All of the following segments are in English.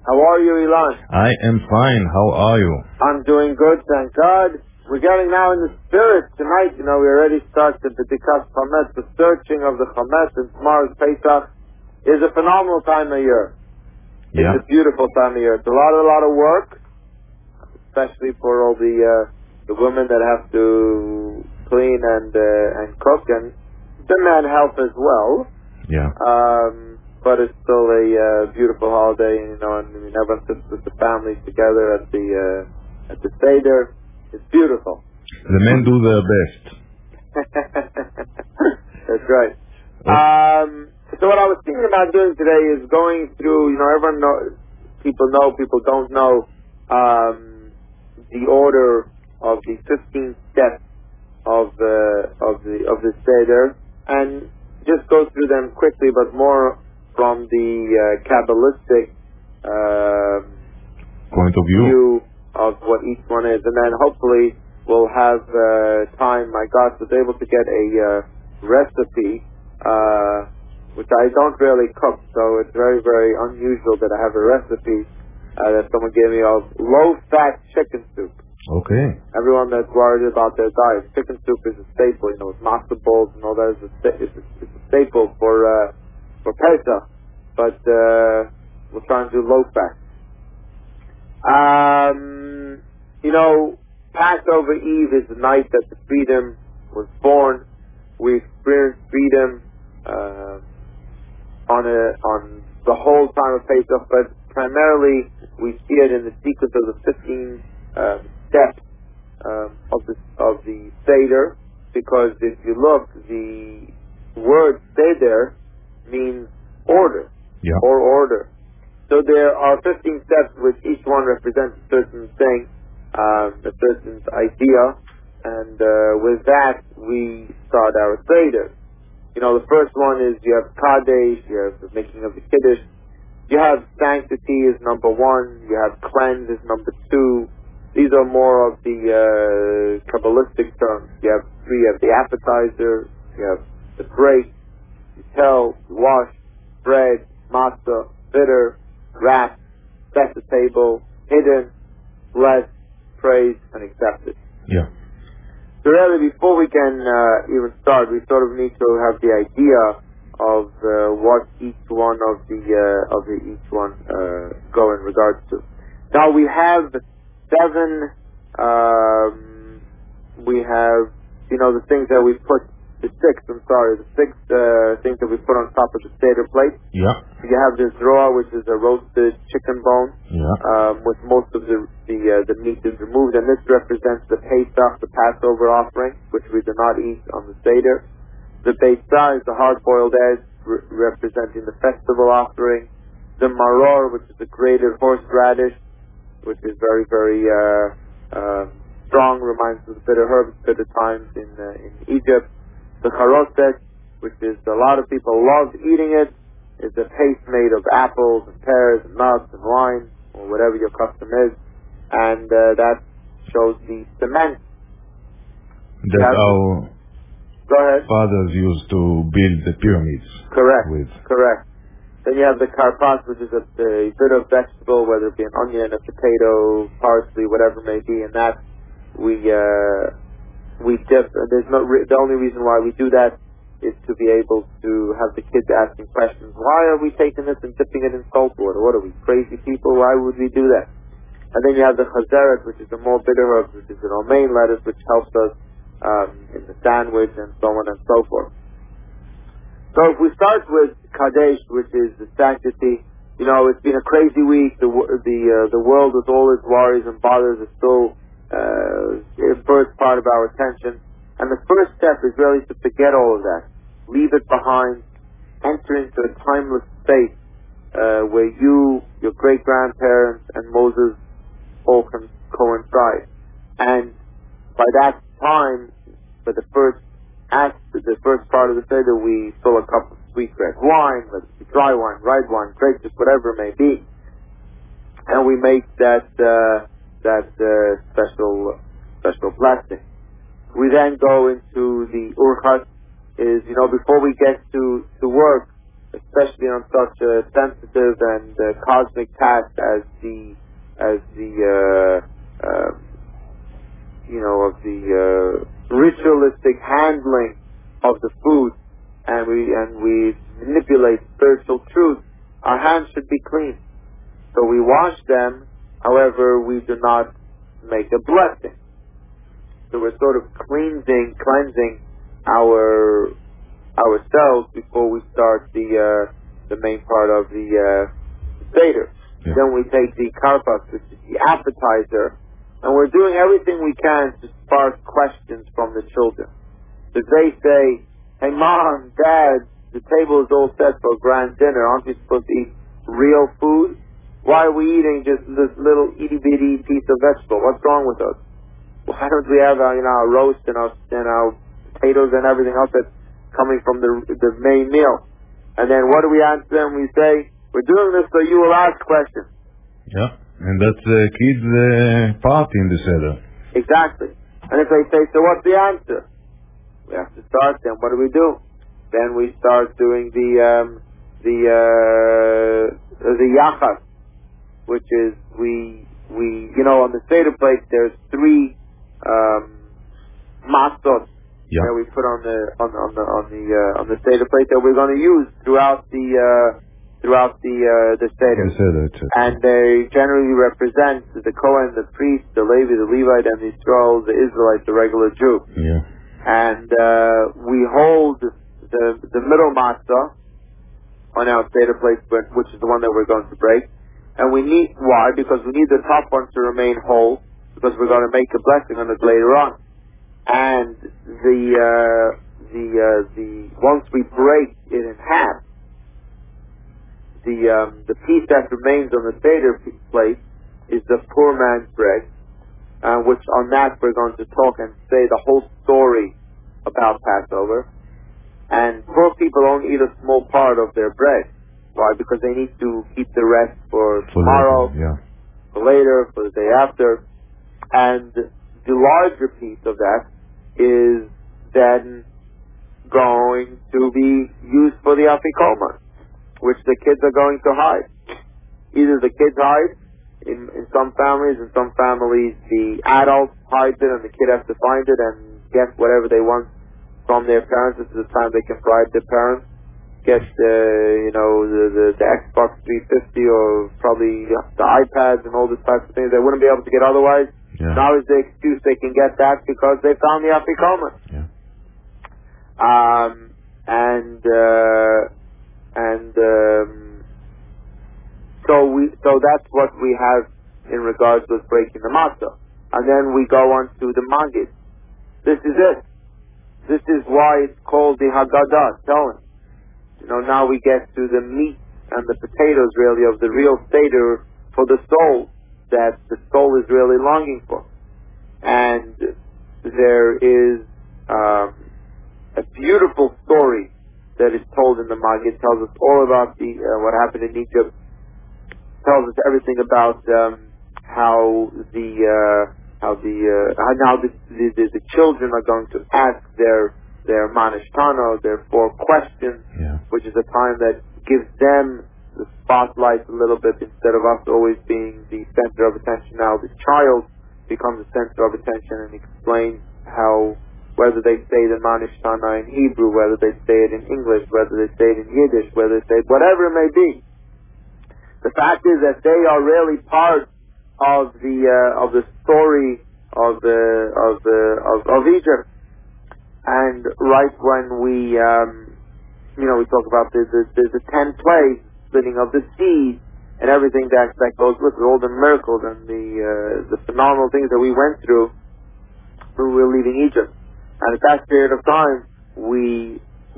How are you, Ilan? I am fine. How are you? I'm doing good, thank God. We're getting now in the spirit tonight. We already started the Bdikat Chametz, the searching of the Chametz, and tomorrow's Pesach is a phenomenal time of year. Yeah. It's a beautiful time of year. It's a lot of work, especially for all the women that have to clean and cook, and the men help as well. Yeah. But it's still a beautiful holiday, and everyone sits with the families together at the Seder. It's beautiful. The men do their best. That's right. So what I was thinking about doing today is going through, everyone people don't know, the order of the 15 steps of the Seder, and just go through them quickly, but more from the Kabbalistic point of view of what each one is, and then hopefully we'll have time, my God, to be able to get a recipe, which I don't really cook, so it's very, very unusual that I have a recipe that someone gave me of low-fat chicken soup. Okay. Everyone that's worried about their diet, chicken soup is a staple, with matzo balls and all that. It's a staple for Pesach, but we'll try and do low-fat. Passover Eve is the night that the freedom was born. We experienced freedom on the whole time of Pesach, but primarily we see it in the sequence of the 15 steps of the Seder, because if you look, the word Seder means order, or order. So there are 15 steps, which each one represents a certain thing, a certain idea, and with that we start our Seder. The first one is you have Kadesh, you have the making of the Kiddush, you have sanctity is number one, you have cleanse is number two. These are more of the Kabbalistic terms. You have three, you have the appetizer, you have the break, you tell, you wash, bread, matzah, bitter, wrap, set the table, hidden, bless, praise, and accepted. Yeah. So really, before we can even start, we sort of need to have the idea of what each one of the each one go in regards to. Now we have seven. We have the things that we put. The six things that we put on top of the Seder plate. Yeah. You have this roa, which is a roasted chicken bone, with most of the meat is removed, and this represents the Pesach, the Passover offering, which we do not eat on the Seder. The Beisah is the hard-boiled egg, representing the festival offering. The Maror, which is the grated horseradish, which is very, very strong, reminds us of the bitter herbs, bitter times in Egypt. The charoset, which is a lot of people love eating it, is a paste made of apples and pears and nuts and wine, or whatever your custom is, and that shows the cement. That our Go ahead. fathers used to build the pyramids. Correct. With. Correct. Then you have the karpas, which is a bit of vegetable, whether it be an onion, a potato, parsley, whatever it may be, and that we dip. There's the only reason why we do that is to be able to have the kids asking questions. Why are we taking this and dipping it in salt water? What are we, crazy people? Why would we do that? And then you have the chazeret, which is the more bitter herbs, which is an romaine lettuce, which helps us in the sandwich and so on and so forth. So if we start with Kadesh, which is the sanctity, it's been a crazy week. The world with all its worries and bothers is still the first part of our attention. And the first step is really to forget all of that. Leave it behind. Enter into a timeless state where you, your great-grandparents, and Moses all can coincide. And by that time, for the first part of the Seder, we fill a cup of sweet red wine, whether it be dry wine, red wine, grape juice, whatever it may be. And we make that special blessing. We then go into the urchat. Before we get to work, especially on such a sensitive and cosmic task as the ritualistic handling of the food, and we manipulate spiritual truth, our hands should be clean. So we wash them, however, we do not make a blessing. So we're sort of cleansing ourselves before we start the main part of the Seder. Yeah. Then we take the karpas, which is the appetizer, and we're doing everything we can to spark questions from the children. If they say, "Hey, Mom, Dad, the table is all set for a grand dinner. Aren't we supposed to eat real food? Why are we eating just this little itty-bitty piece of vegetable? What's wrong with us? Why don't we have our roast and our potatoes and everything else that's coming from the main meal?" And then what do we answer them? We say, "We're doing this so you will ask questions." Yeah, and that's the kids' part in the Seder. Exactly. And if they say, "So what's the answer?" We have to start then. What do we do? Then we start doing the yachas, which is we on the Seder plate there's 3 matzot that we put on the Seder plate that we're going to use throughout the Seder. And they generally represent the Kohen, the priest, the Levi, the Levite, and the Yisrael, the Israelite, the regular Jew. Yeah. And we hold the middle matzah on our Seder plate, which is the one that we're going to break. And we need, why? Because we need the top one to remain whole, because we're going to make a blessing on it later on. And once we break it in half, the piece that remains on the Seder plate is the poor man's bread, which on that we're going to talk and say the whole story about Passover. And poor people only eat a small part of their bread. Why? Because they need to keep the rest for tomorrow, for later, for the day after. And the larger piece of that is then going to be used for the afikoman, which the kids are going to hide. Either the kids hide in some families, in some families the adult hides it and the kid has to find it and get whatever they want from their parents. This is the time they can bribe their parents, get the Xbox 350 or probably the iPads and all this type of things they wouldn't be able to get otherwise. Yeah. Now is the excuse they can get that because they found the afikoman. Yeah. So that's what we have in regards with breaking the matzah. And then we go on to the Magid. This is it. This is why it's called the Haggadah, telling. Now we get to the meat and the potatoes, really, of the real Seder for the soul, that the soul is really longing for. And there is a beautiful story that is told in the Magid. It tells us all about what happened in Egypt. It tells us everything about how the children are going to ask their manishtana, their 4 questions, which is a time that gives them the spotlight a little bit instead of us always being the center of attention. Now the child becomes the center of attention and explains whether they say the manishtana in Hebrew, whether they say it in English, whether they say it in Yiddish, whether they say it, whatever it may be. The fact is that they are really part of the story of Egypt. And right when we talk about the 10 plagues, splitting of the sea, and everything that goes with it, all the miracles and the phenomenal things that we went through when we were leaving Egypt. And at that period of time, we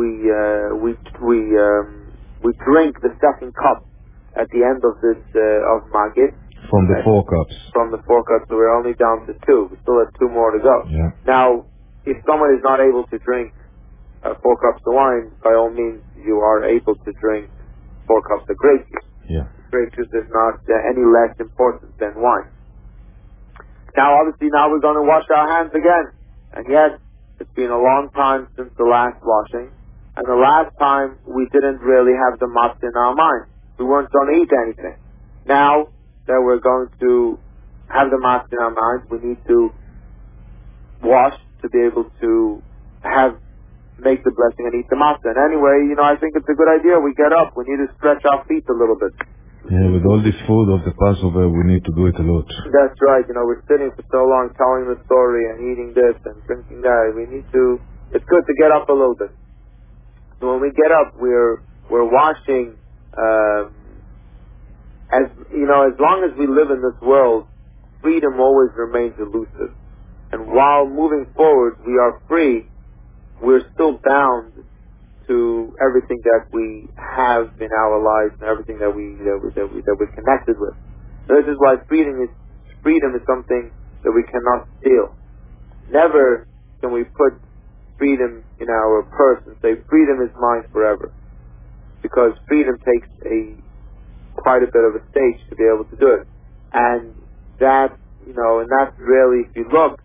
drink the second cup at the end of this of Magid. From the 4 cups. From the 4 cups, so we're only down to 2. We still have 2 more to go. Yeah. Now, if someone is not able to drink 4 cups of wine, by all means, you are able to drink 4 cups of grape juice. Yeah. Grape juice is not any less important than wine. Now, obviously, now we're going to wash our hands again. And yes, it's been a long time since the last washing. And the last time we didn't really have the matzah in our mind. We weren't going to eat anything. Now that we're going to have the matzah in our minds, we need to wash to be able to make the blessing and eat the matzah. And anyway, I think it's a good idea. We get up. We need to stretch our feet a little bit. Yeah, with all this food of the Passover, we need to do it a lot. That's right. We're sitting for so long telling the story and eating this and drinking that. It's good to get up a little bit. So when we get up, we're washing, as long as we live in this world, freedom always remains elusive. And while moving forward, we are free, we're still bound to everything that we have in our lives and everything that we're connected with. So this is why freedom is something that we cannot steal. Never can we put freedom in our purse and say freedom is mine forever, because freedom takes quite a bit of a stage to be able to do it. And that and that's really, if you look,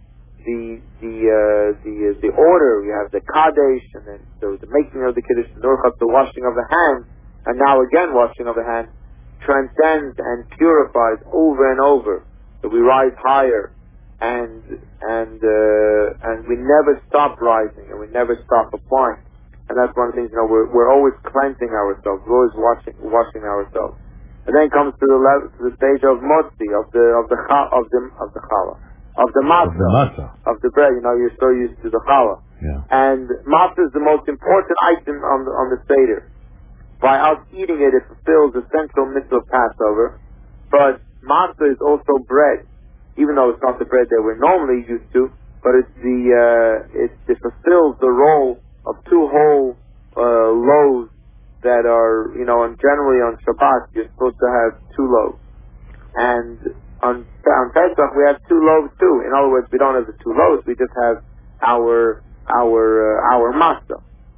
the order, you have the Kaddish, and then the making of the Kiddush, the washing of the hands, and now again washing of the hands, transcends and purifies over and over. So we rise higher, and we never stop rising, and we never stop applying. And that's one of the things, we're always cleansing ourselves, we're always washing ourselves. And then comes to the stage of motzi, of the challah. Of the matzah, of the bread. You're so used to the challah. Yeah. And matzah is the most important item on the Seder. By us eating it, it fulfills the central mitzvah of Passover. But matzah is also bread, even though it's not the bread that we're normally used to. But it fulfills the role of two whole loaves that are, and generally on Shabbat you're supposed to have two loaves. And on Pesach we have two loaves too. In other words, we don't have the two loaves, we just have our matzah.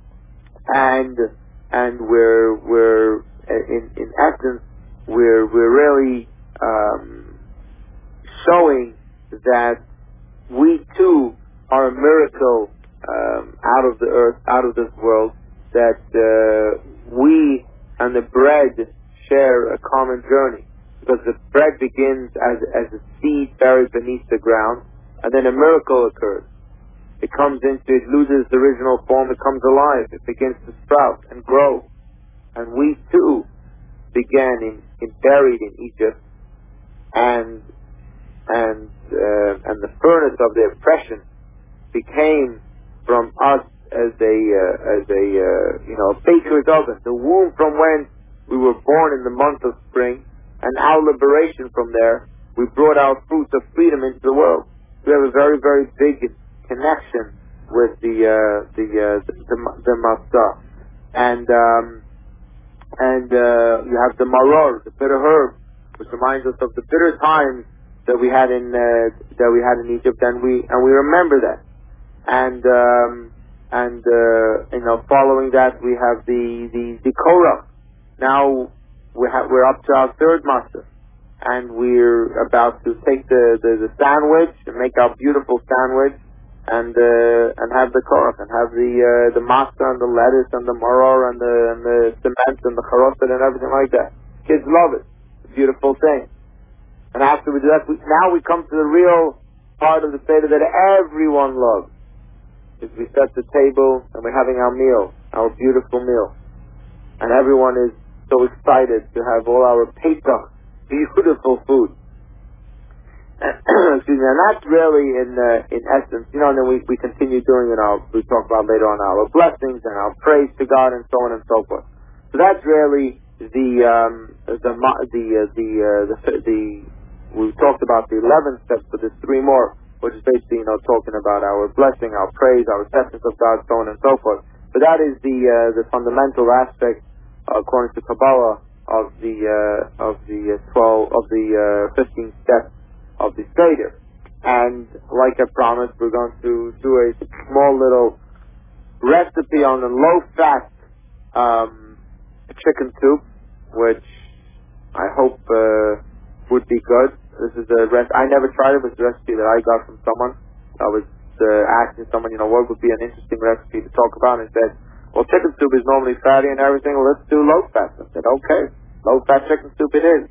And we're in essence we're really showing that we too are a miracle out of the earth, out of this world, that we and the bread share a common journey. Because the bread begins as a seed buried beneath the ground, and then a miracle occurs. It loses its original form, it comes alive, it begins to sprout and grow. And we too began buried in Egypt, and the furnace of the oppression became from us as a baker's oven, the womb from whence we were born in the month of spring. And our liberation from there, we brought our fruits of freedom into the world. We have a very, very big connection with the matzah, and you have the maror, the bitter herb, which reminds us of the bitter times that we had in Egypt, and we remember that. And following that we have the korach. Now we're up to our third matzah, and we're about to take the sandwich and make our beautiful sandwich, and have the korach, and have the matzah and the lettuce and the maror and the cement and the charosset and everything like that. Kids love it. It's a beautiful thing. And after we do that, now we come to the real part of the Seder that everyone loves. Is we set the table and we're having our meal, our beautiful meal, and everyone is so excited to have all our Pesach, beautiful food. Excuse me. And that's really in essence, and then we continue doing it. We talk about later on our blessings and our praise to God and so on and so forth. So that's really we talked about the 11 steps, but there's 3 more, which is basically talking about our blessing, our praise, our acceptance of God, so on and so forth. But that is the fundamental aspect, according to Kabbalah, of the 15 steps of the Seder. And like I promised, we're going to do a small little recipe on a low-fat chicken soup, which I hope would be good. This is I never tried it. It was a recipe that I got from someone. I was asking someone, what would be an interesting recipe to talk about, and he said, well, chicken soup is normally fatty and everything. Well, let's do low-fat. I said, okay, low-fat chicken soup it is.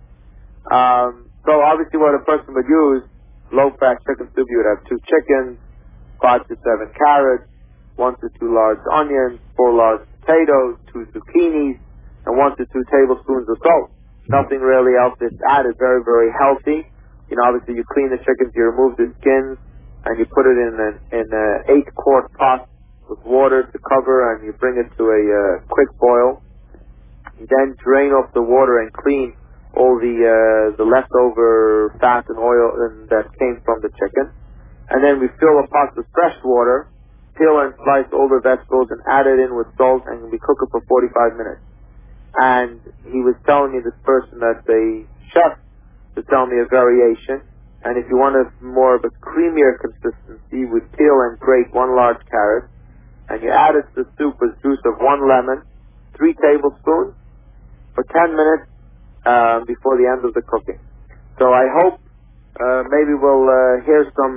So obviously what a person would use, low-fat chicken soup, you would have 2 chickens, 5 to 7 carrots, 1 to 2 large onions, 4 large potatoes, 2 zucchinis, and 1 to 2 tablespoons of salt. Nothing really else is added. Very, very healthy. You know, obviously you clean the chickens, you remove the skins, and you put it in an 8-quart pot with water to cover, and you bring it to a quick boil. You then drain off the water and clean all the leftover fat and oil that came from the chicken. And then we fill a pot with fresh water, peel and slice all the vegetables, and add it in with salt, and we cook it for 45 minutes. And he was telling me, this person, that the chef to tell me a variation, and if you want a more of a creamier consistency, you would peel and grate 1 large carrot, and you add it to the soup with juice of 1 lemon, 3 tablespoons, for 10 minutes before the end of the cooking. So I hope maybe we'll hear some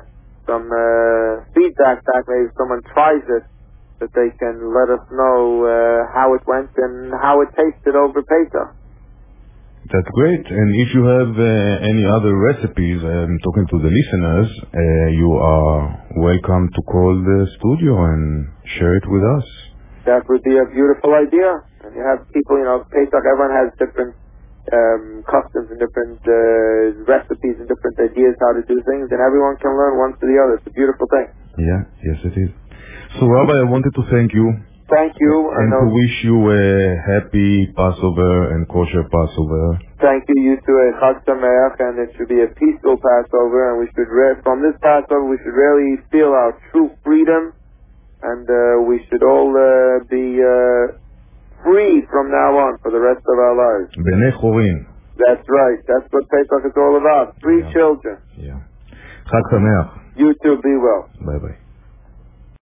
feedback back. Maybe someone tries it, that they can let us know how it went and how it tasted over Pesach. That's great. And if you have any other recipes, I'm talking to the listeners, you are welcome to call the studio and share it with us. That would be a beautiful idea. And you have people, you know, Pesach, everyone has different customs and different recipes and different ideas how to do things, and everyone can learn one to the other. It's a beautiful thing. Yeah, yes it is. So Rabbi, I wanted to thank you. Thank you. And to wish you a happy Passover and kosher Passover. Thank you. You too. A Chag Sameach, and it should be a peaceful Passover, and we should, from this Passover, we should really feel our true freedom, and we should all be free from now on for the rest of our lives. Bnei Chorin. That's right. That's what Pesach is all about. Free children. Yeah. Chag Sameach. You too. Be well. Bye-bye.